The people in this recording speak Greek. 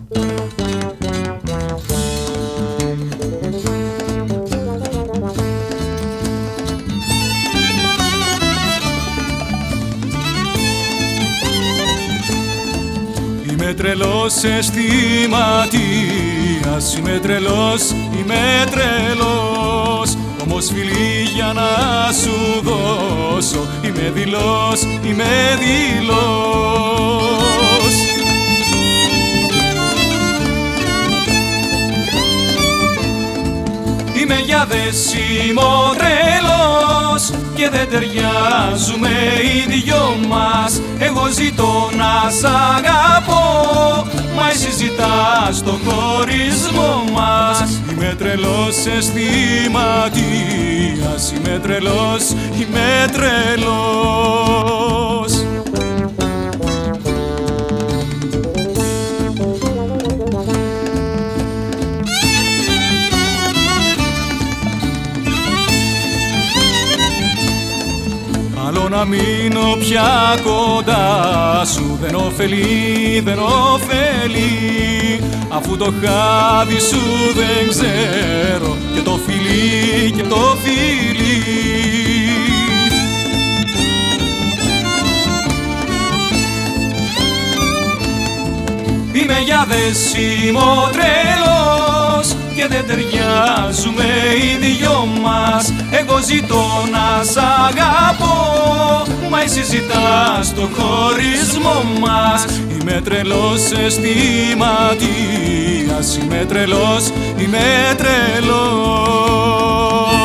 Είμαι τρελός αισθηματίας, είμαι τρελός, είμαι τρελός. Όμως φίλη για να σου δώσω, είμαι δειλός, είμαι δειλός. Είμαι για δέσιμο τρελός και δεν ταιριάζουμε οι δυο μας. Εγώ ζητώ να σ' αγαπώ, μα εσύ ζητάς το χωρισμό μας. Είμαι τρελός αισθηματίας, είμαι τρελός, είμαι τρελός. Άλλο να μείνω πια κοντά σου, δεν ωφελεί, δεν ωφελεί. Αφού το χάδι σου δεν ξέρω, και το φιλί και το φιλί. Είμαι για δέσιμο τρελός και δεν ταιριάζουμε οι δυο μας. Εγώ ζητώ να σ' αγαπώ, μα εσύ ζητάς το χωρισμό μας. Είμαι τρελός αισθηματίας, είμαι τρελός, είμαι τρελός.